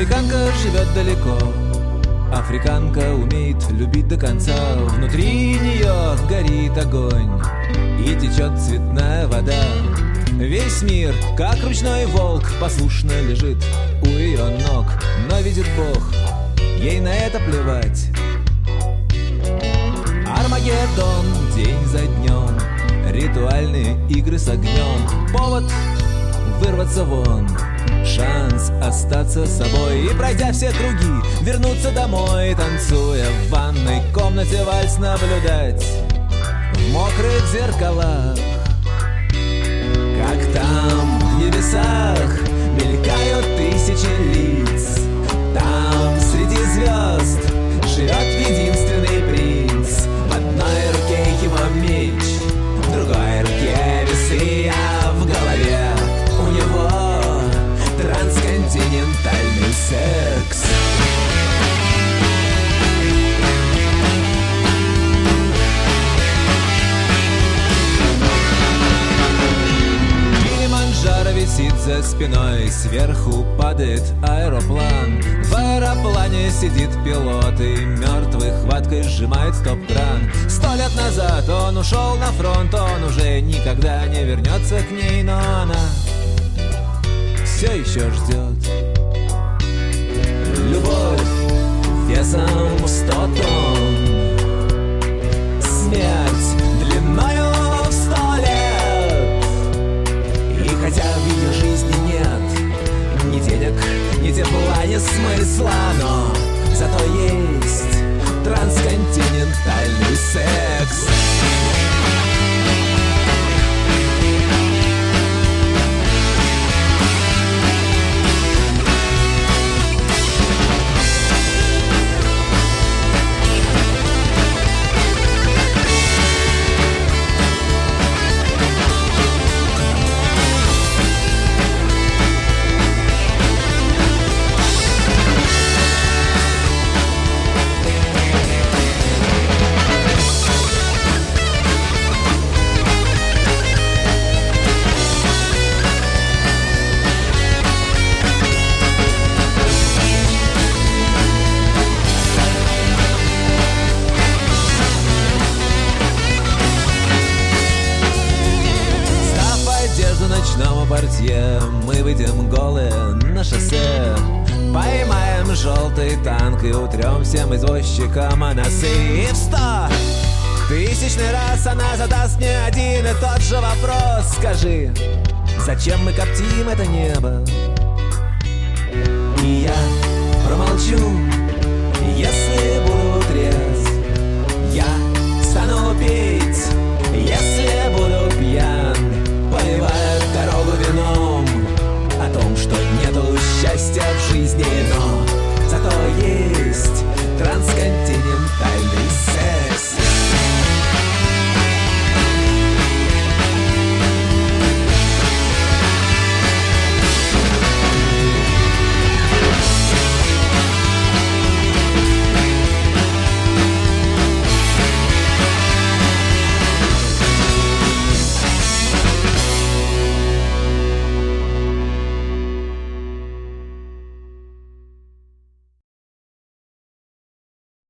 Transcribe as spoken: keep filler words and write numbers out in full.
Африканка живет далеко, африканка умеет любить до конца. Внутри нее горит огонь и течет цветная вода. Весь мир, как ручной волк, послушно лежит у ее ног. Но видит Бог, ей на это плевать. Армагеддон день за днем, ритуальные игры с огнем. Повод вырваться вон, шанс остаться собой. И пройдя все круги, вернуться домой, танцуя в ванной комнате вальс наблюдать в мокрых зеркалах. Как там, в небесах, мелькают тысячи лиц. Там, среди звезд, живет единственный принц. В одной руке его меч, в другой руке весы, а в голове у него трансконтинентальный секс. Висит за спиной, сверху падает аэроплан. В аэроплане сидит пилот и мертвой хваткой сжимает стоп-кран. Сто лет назад он ушел на фронт, он уже никогда не вернется к ней, но она все еще ждет. Любовь весом в сто тонн, смерть длиною в сто лет. И хотя в ее жизни нет ни денег, ни тепла, ни смысла, но зато есть трансконтинентальный секс. Мы выйдем голые на шоссе, поймаем желтый танк и утрем всем извозчикам о носы. И в сто тысячный раз она задаст мне один и тот же вопрос: скажи, зачем мы коптим это небо? И я промолчу,